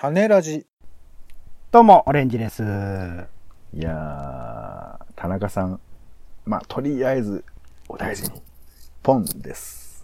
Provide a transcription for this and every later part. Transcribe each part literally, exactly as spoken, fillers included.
種ラジ。 どうも、オレンジです。 いやー、田中さん、まあ、とりあえず、お大事に、ポンです。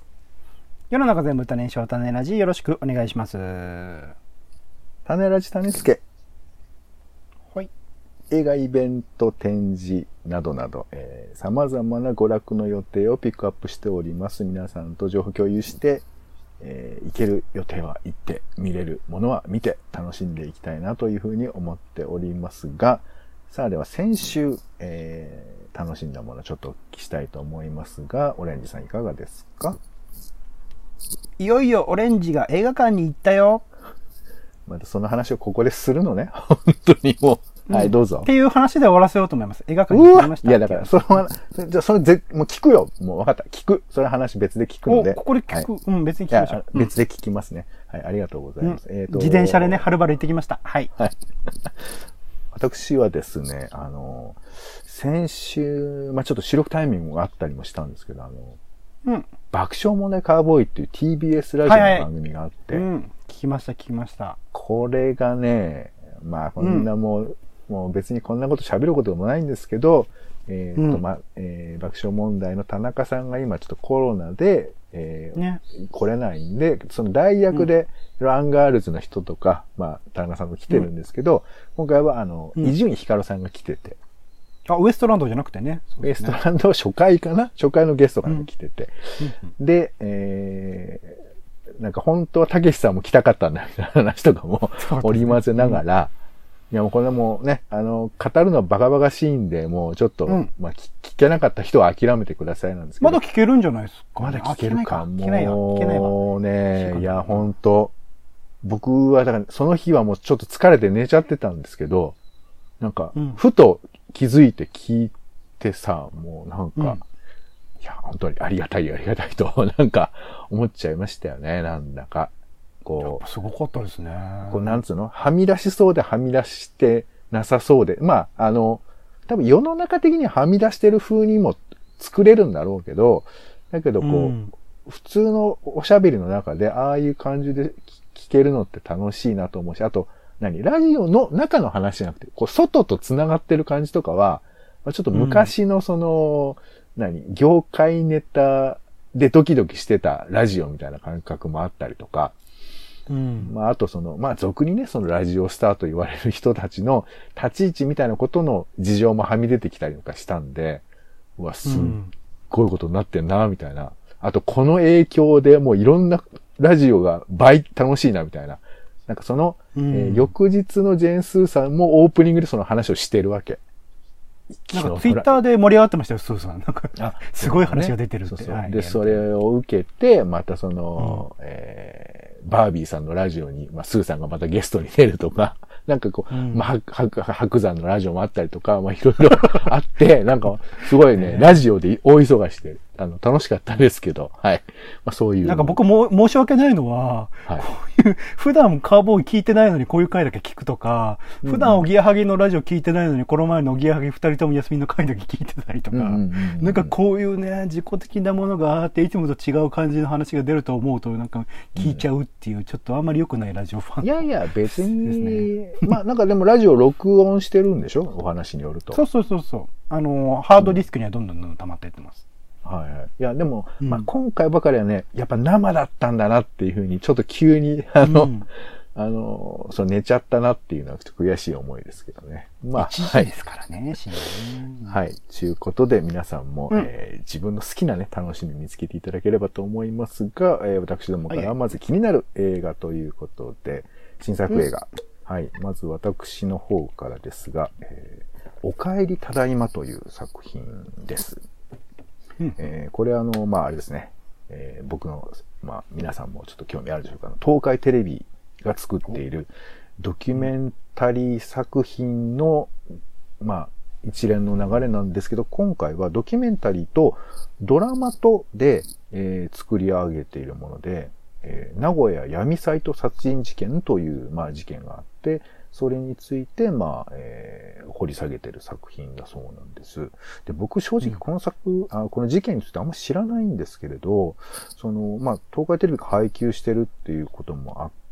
世の中全部種にしよう、種ラジ、よろしくお願いします。 種ラジ種付け。 はい。 映画イベント展示などなど、えー、様々な娯楽の予定をピックアップしております。皆さんと情報共有して、えー、行ける予定は行って、見れるものは見て、楽しんでいきたいなというふうに思っておりますが、さあでは先週、えー、楽しんだものをちょっとお聞きしたいと思いますが、オレンジさんいかがですか？ いよいよオレンジが映画館に行ったよ。 またその話をここでするのね。本当にもう。うん、はい、どうぞ。 っていう話で終わらせようと思います。映画館に行きました。 いや、だから、その話、じゃあ、それぜ、もう聞くよ。もう分かった。聞く。それ話別で聞くので。 ここで聞く。はい、うん、別に聞きましょう。 別で聞きますね。はい、ありがとうございます。 うん、えっと。自転車でね、はるばる行ってきました。はい。はい。 私はですね、あの、先週、まあちょっと収録タイミングがあったりもしたんですけど、あの、 うん。 爆笑問題カーボーイっていう ティービーエス ラジオの番組があって、 はいはい、うん。聞きました、聞きました。 これがね、まあこんなもう、うんもう別にこんなこと喋ることでもないんですけど、えっ、ー、と、うん、まあ、えー、爆笑問題の田中さんが今ちょっとコロナで、えーね、来れないんで、その代役で、うん、アンガールズの人とか、まあ、田中さんも来てるんですけど、うん、今回はあの、伊集院光さんが来てて。 あ、ウエストランドじゃなくてね。 ねウエストランドは初回かな初回のゲストが来てて。うん、で、えー、なんか本当はたけしさんも来たかったんだみたいな話とかも織り交ぜながら、いやもうこれもね、あの、語るのはバカバカしいんで、もうちょっと、うん、まあ聞、聞けなかった人は諦めてくださいなんですけど。 まだ聞けるんじゃないですか、 まだ聞けるか。 聞けないよ。聞けないわ。 もうね、いや、ほんと、僕はだから、その日はもうちょっと疲れて寝ちゃってたんですけど、なんか、うん、ふと気づいて聞いてさ、もうなんか、うん、いや、本当にありがたいありがたいと、なんか思っちゃいましたよね、なんだか。こうすごかったですね。 こうなんつうのはみ出しそうではみ出してなさそうで。まあ、あの、多分世の中的にはみ出してる風にも作れるんだろうけど、だけどこう、うん、普通のおしゃべりの中でああいう感じで聞けるのって楽しいなと思うし、あと、何ラジオの中の話じゃなくて、こう外と繋がってる感じとかは、ちょっと昔のその、うん、何業界ネタでドキドキしてたラジオみたいな感覚もあったりとか、うん、まあ、あとその、まあ、俗にね、そのラジオスターと言われる人たちの立ち位置みたいなことの事情もはみ出てきたりとかしたんで、うわ、すっごいことになってんな、みたいな。あと、この影響でもういろんなラジオが倍楽しいな、みたいな。なんかその、うん、えー、翌日のジェーンスーさんもオープニングでその話をしてるわけ。 なんかツイッターで盛り上がってましたよ、スーさん。なんか、すごい話が出てるって。 そうそうはい、で、それを受けて、またその、うん、えー、バービーさんのラジオに、まあ、スーさんがまたゲストに出るとか、なんかこう、うん、まあ、白、白山のラジオもあったりとか、まあ、いろいろあって、なんか、すごいね、ラジオで大忙しで、あの、楽しかったですけど、はい。まあ、そういう。 なんか僕も申し訳ないのは、はい、こういう、普段カーボーイ聞いてないのにこういう回だけ聞くとか、普段おぎやはぎのラジオ聞いてないのに、この前のおぎやはぎ二人とも休みの回だけ聞いてたりとか、なんかこういうね、自己的なものがあって、いつもと違う感じの話が出ると思うと、なんか聞いちゃうっていう、うん、ちょっとあんまり良くないラジオファン。 いやいや、別に、ね、まあなんかでもラジオ録音してるんでしょお話によると。 そうそうそうそう。あの、ハードディスクにはどんどんどんどん溜まっていってます。 はいはい。いや、でも、うん、まあ今回ばかりはね、やっぱ生だったんだなっていうふうに、ちょっと急に、あの、うん、あの、そう寝ちゃったなっていうのはちょっと悔しい思いですけどね。 まあ、いちじですからね、深夜ね。はい。ということで皆さんも、うん、えー、自分の好きなね、楽しみ見つけていただければと思いますが、えー、私どもからまず気になる映画ということで、新作映画。うん、はい。まず私の方からですが、えー、おかえりただいまという作品です。うんえー、これはあの、まああれですね、えー、僕の、まあ皆さんもちょっと興味あるでしょうか、東海テレビが作っているドキュメンタリー作品の、まあ一連の流れなんですけど、今回はドキュメンタリーとドラマとで、えー、作り上げているもので、えー、名古屋闇サイト殺人事件という、まあ事件があって、それについて、まあ、えー、掘り下げてる作品だそうなんです。で、僕正直この作、うん、あこの事件についてあんま知らないんですけれど、その、まあ、東海テレビが配給してるっていうこともあっ 、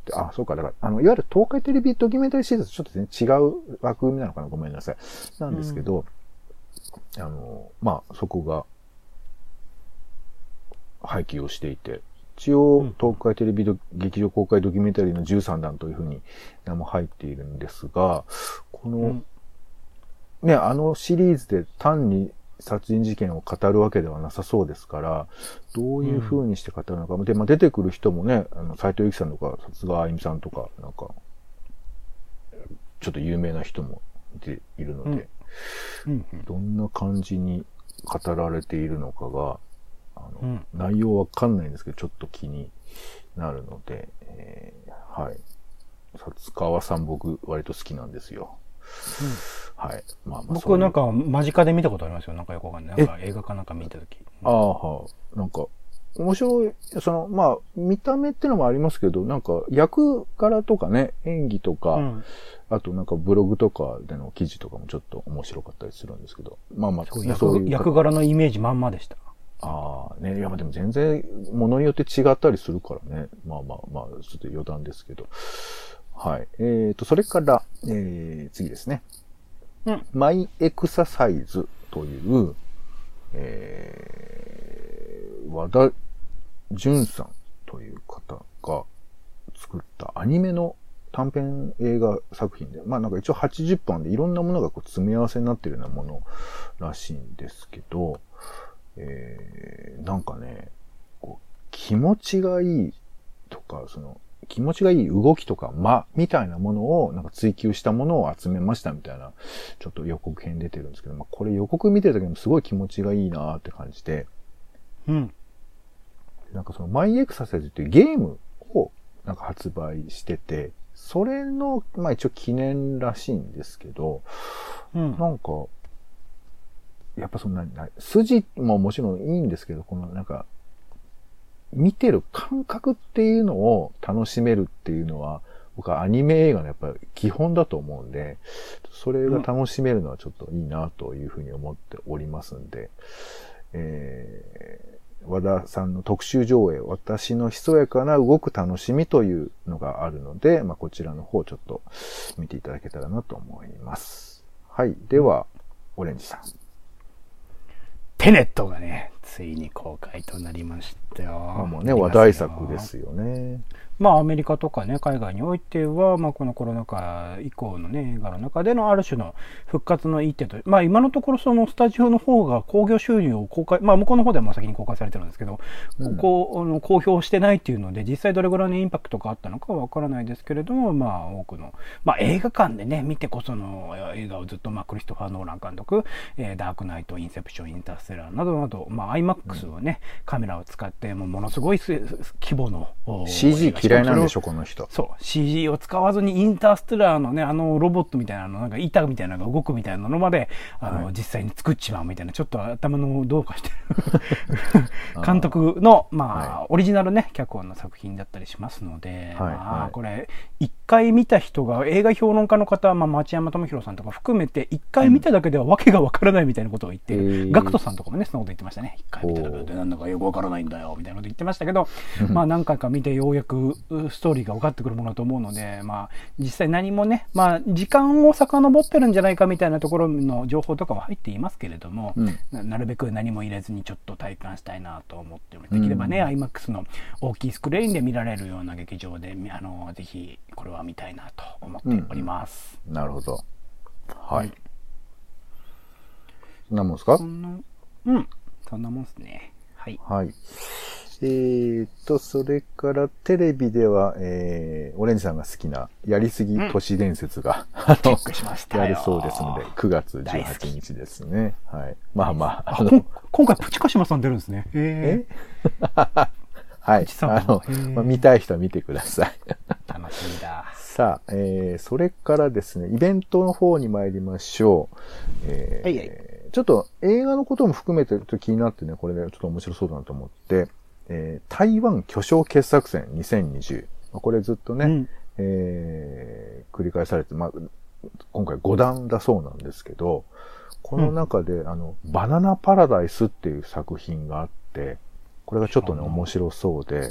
あ、そうか、だから、あの、いわゆる東海テレビドキュメンタリーシリーズとちょっと、ね、違う枠組みなのかな、ごめんなさい。なんですけど、うん、あの、まあ、そこが、配給をしていて、一応、東海テレビド劇場公開ドキュメンタリーのじゅうさんだんというふうに名も入っているんですが、この、うん、ね、あのシリーズで単に殺人事件を語るわけではなさそうですから、どういう風にして語るのか。うん、で、まあ、出てくる人もね、あの、斉藤由貴さんとか、殺賀あゆみさんとか、なんか、ちょっと有名な人もいているので、うんうん、どんな感じに語られているのかが、あの、うん、内容わかんないんですけど、ちょっと気になるので、えー、はい。薩川さん僕割と好きなんですよ。うん、はい。まあ、まあ、 僕なんか間近で見たことありますよ。なんかよくわかんない。なんか映画かなんか見たとき。 ああ、はあ。なんか、面白い、その、まあ、見た目ってのもありますけど、なんか役柄とかね、演技とか、うん、あとなんかブログとかでの記事とかもちょっと面白かったりするんですけど、まあまあ、 そう、役、役柄のイメージまんまでした。 ああ、ね、いや、まあでも全然、ものによって違ったりするからね。まあまあまあ、ちょっと余談ですけど。はい。えーと、それから、えー、次ですね。うん。マイエクササイズという、えー、和田淳さんという方が作ったアニメの短編映画作品で、まあなんか一応はちじゅっぷんでいろんなものがこう詰め合わせになっているようなものらしいんですけど、えー、なんかね、こう気持ちがいいとか、その気持ちがいい動きとか間みたいなものをなんか追求したものを集めましたみたいな、ちょっと予告編出てるんですけど、まあこれ予告見てる時もすごい気持ちがいいなーって感じで、うん。なんかそのマイエクササイズっていうゲームをなんか発売してて、それの、まあ一応記念らしいんですけど、うん、なんか、やっぱそんなに、筋ももちろんいいんですけど、このなんか、見てる感覚っていうのを楽しめるっていうのは、僕はアニメ映画のやっぱり基本だと思うんで、それが楽しめるのはちょっといいなというふうに思っておりますんで、えー、和田さんの特集上映、私のひそやかな動く楽しみというのがあるので、まあ、こちらの方ちょっと見ていただけたらなと思います。はい。では、オレンジさん。 テネットがね、ついに公開となりましたよ。 もうね、話題作ですよね。 まあアメリカとかね、海外においては、まあこのコロナ禍以降のね、映画の中でのある種の復活の一手と、まあ今のところそのスタジオの方が興行収入を公開、まあ向こうの方ではもう先に公開されてるんですけど、うん、こう、あの公表してないっていうので、実際どれぐらいのインパクトがあったのかはわからないですけれども、まあ多くの、まあ映画館でね、見てこその映画をずっと、まあクリストファー・ノーラン監督、えー、ダークナイト、インセプション、インターステラーなどなど、まあ アイマックス をね、うん、カメラを使って、もうものすごい規模のシージー嫌いなんでしょこの人。 そう シージー を使わずにインターステラーのねあのロボットみたいなのなんか板みたいなのが動くみたいなのまであの、はい、実際に作っちまうみたいなちょっと頭のどうかしてる監督のまあ、はい、オリジナルね脚本の作品だったりしますので、はいまあ、これ一回見た人が映画評論家の方、まあ、町山智博さんとか含めて一回見ただけではわけがわからないみたいなことを言ってる、うん、ガクトさんとかもねそのこと言ってましたね。一回見ただけでなんだかよくわからないんだよみたいなこと言ってましたけどまあ何回か見てようやくストーリーが分かってくるものだと思うので、まあ、実際何もね、まあ、時間を遡ってるんじゃないかみたいなところの情報とかは入っていますけれども、うん、な, なるべく何も入れずにちょっと体感したいなと思ってできればね、うん、アイマックス の大きいスクリーンで見られるような劇場であのぜひこれは見たいなと思っております。 うん、なるほど。はい。そんなもんですか？ そんな、うん、そんなもんですね。はい。 はい。えーと、それからテレビでは、えー、オレンジさんが好きなやりすぎ都市伝説が、 うん、あの、 やるそうですので、くがつじゅうはちにちですね。はい。まあまあ。 あの今回プチカシマさん出るんですね。 えー、はい。あの、まあ、見たい人は見てください。 楽しみだ。 さあ、えー、それからですね、イベントの方に参りましょう。えーはいはい、ちょっと映画のことも含めてちょっと気になってね、これでちょっと面白そうだなと思って、えー、台湾巨匠傑作選にせんにじゅう。これずっとね、うん、えー、繰り返されて、まあ、今回ごだんだそうなんですけど、この中で、うん、あの、バナナパラダイスっていう作品があって、これがちょっとね、面白そうで、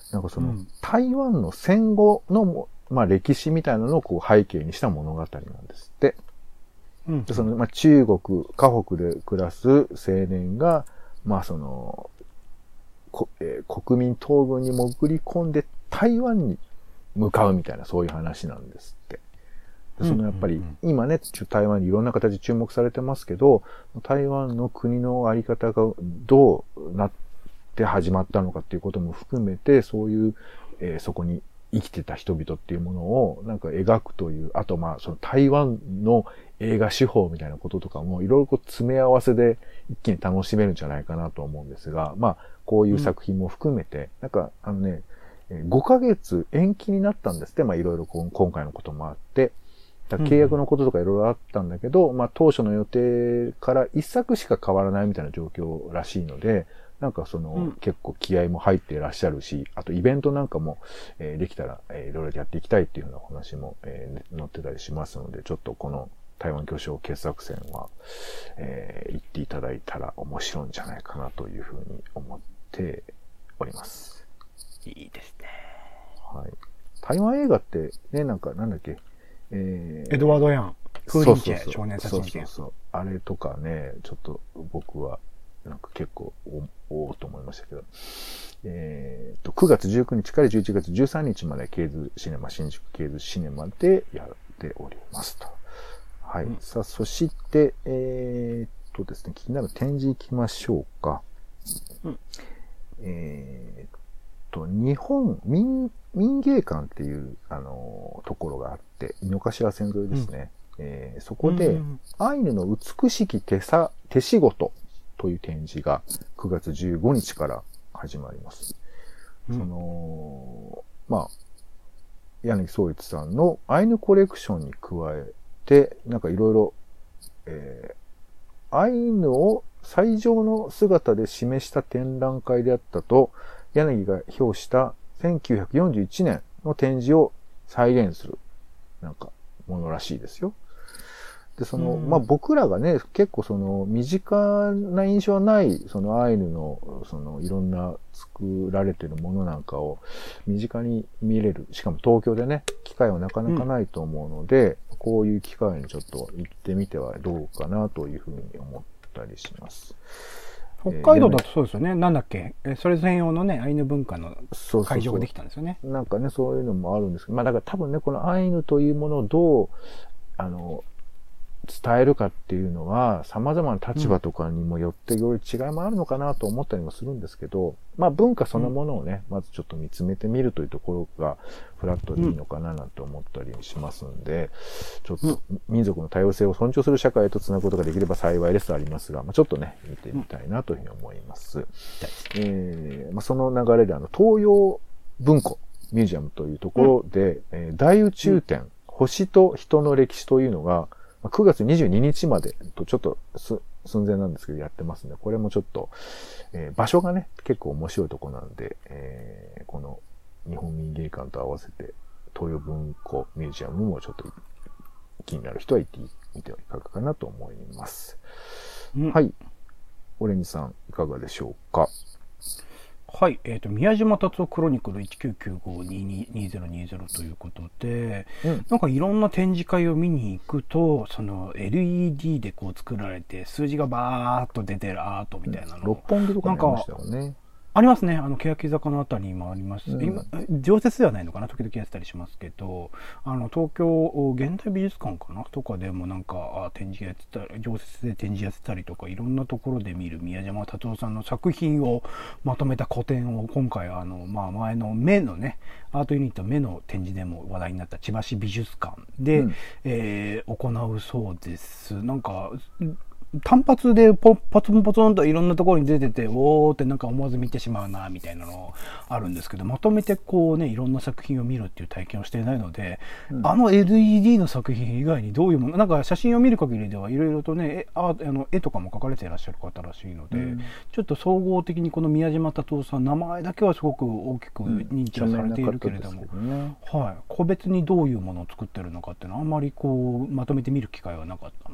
なんかその、うん、台湾の戦後の、まあ、歴史みたいなのをこう背景にした物語なんですって。うん、でそのまあ、中国、河北で暮らす青年が、まあその、こえー、国民東軍に潜り込んで台湾に向かうみたいなそういう話なんですって。でそのやっぱり今ね、台湾にいろんな形で注目されてますけど、台湾の国のあり方がどうなって始まったのかっていうことも含めて、そういう、えー、そこに生きてた人々っていうものをなんか描くという、あとまあその台湾の映画手法みたいなこととかもいろいろこう詰め合わせで一気に楽しめるんじゃないかなと思うんですが、まあこういう作品も含めて、うん、なんかあのね、ごかげつ延期になったんですって、まあいろいろ今回のこともあって、だ契約のこととかいろいろあったんだけど、うん、まあ当初の予定から一作しか変わらないみたいな状況らしいので、なんかその、うん、結構気合も入っていらっしゃるし、あとイベントなんかも、えー、できたら、えー、いろいろやっていきたいっていうようなお話も、えー、載ってたりしますので、ちょっとこの台湾巨匠傑作選は、えー、言っていただいたら面白いんじゃないかなというふうに思っております。 いいですね。 はい。台湾映画ってね、なんかなんだっけ、 えー、エドワード・ヤン、風林家少年殺人権。そうそうそう。あれとかね、ちょっと僕はなんか結構おおーと思いましたけど、えー、とくがつじゅうくにちからじゅういちがつじゅうさんにちまでケーズシネマ、新宿ケーズシネマでやっておりますと。はい。うん、さあ、そして、えー、っとですね、気になる展示行きましょうか。うん、えー、っと、日本民、民芸館っていう、あのー、ところがあって、井の頭線沿いですね。うん、えー、そこで、うん、アイヌの美しき手さ、手仕事という展示がくがつじゅうごにちから始まります。うん、その、まあ、柳宗一さんのアイヌコレクションに加えて、なんかいろいろ、えー、アイヌを最上の姿で示した展覧会であったと、柳が表したせんきゅうひゃくよんじゅういちねんの展示を再現する、なんか、ものらしいですよ。で、その、うん、まあ、僕らがね、結構その、身近な印象はない、そのアイヌの、その、いろんな作られてるものなんかを身近に見れる。しかも東京でね、機会はなかなかないと思うので、うん、こういう機会にちょっと行ってみてはどうかなというふうに思ったりします。 北海道だとそうですよね。えー、なんだっけ、それ専用のね、アイヌ文化の会場ができたんですよね。 そうそうそう。なんかね、そういうのもあるんですけど、まあだから多分ね、このアイヌというものをどう、あの、伝えるかっていうのは様々な立場とかにもよっていろいろ違いもあるのかなと思ったりもするんですけど、まあ文化そのものをね、まずちょっと見つめてみるというところがフラットでいいのかななんて思ったりしますんで、ちょっと民族の多様性を尊重する社会とつなぐことができれば幸いですとありますが、まあ、ちょっとね、見てみたいなというふうに思います。えーまあ、その流れであの東洋文庫ミュージアムというところで、えー、大宇宙展、星と人の歴史というのがくがつにじゅうににちまでとちょっとす寸前なんですけどやってますんで、これもちょっと、えー、場所がね、結構面白いとこなんで、えー、この日本民芸館と合わせて東洋文庫ミュージアムもちょっと気になる人は行ってみてはいかがかなと思います。うん、はい。オレンジさん、いかがでしょうか。 はい、えっと、宮島達夫クロニクルいちきゅうきゅうごにににぜろにぜろということで、うん、なんかいろんな展示会を見に行くと、その エルイーディー でこう作られて、数字がバーっと出てるアートみたいなの、うん、 六本木とかにありましたよね。 ありますね。あの、欅坂のあたりにもあります。うん、今、常設ではないのかな、時々やってたりしますけど、あの、東京現代美術館かなとかでもなんか、展示やってたり、常設で展示やってたりとか、いろんなところで見る宮島達夫さんの作品をまとめた個展を、今回、あの、まあ、前の目のね、アートユニット目の展示でも話題になった千葉市美術館で、うん、えー、行うそうです。なんか、単発でポポツンポツンといろんなところに出てて、おーってなんか思わず見てしまうな、みたいなのあるんですけど、まとめてこうね、いろんな作品を見るっていう体験をしていないので、うん、あの エルイーディー の作品以外にどういうもの、なんか写真を見る限りではいろいろとね、ああの絵とかも描かれていらっしゃる方らしいので、うん、ちょっと総合的にこの宮島達夫さん、名前だけはすごく大きく認知はされているけれども、うんね、はい、個別にどういうものを作ってるのかっていうのはあんまりこう、まとめて見る機会はなかったの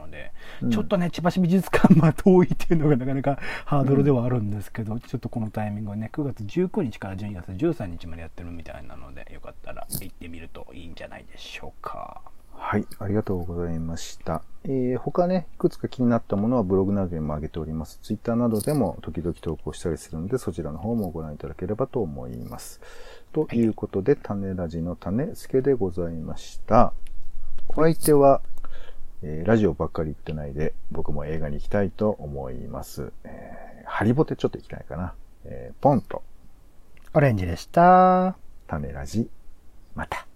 ので、うん、ちょっとね、千葉市美術館は遠いっていうのがなかなかハードルではあるんですけど、うん、ちょっとこのタイミングをね、くがつじゅうくにちからじゅうにがつじゅうさんにちまでやってるみたいなので、よかったら行ってみるといいんじゃないでしょうか。 はい、ありがとうございました。えー、他ね、いくつか気になったものはブログなどにも上げております。ツイッターなどでも時々投稿したりするので、そちらの方もご覧いただければと思います。ということで、種ラジの種助でございました。お相手は、えー、ラジオばっかり言ってないで、僕も映画に行きたいと思います。えー、ハリボテちょっと行きたいかな。えー、ポンと。 オレンジでした。 種ラジ、また。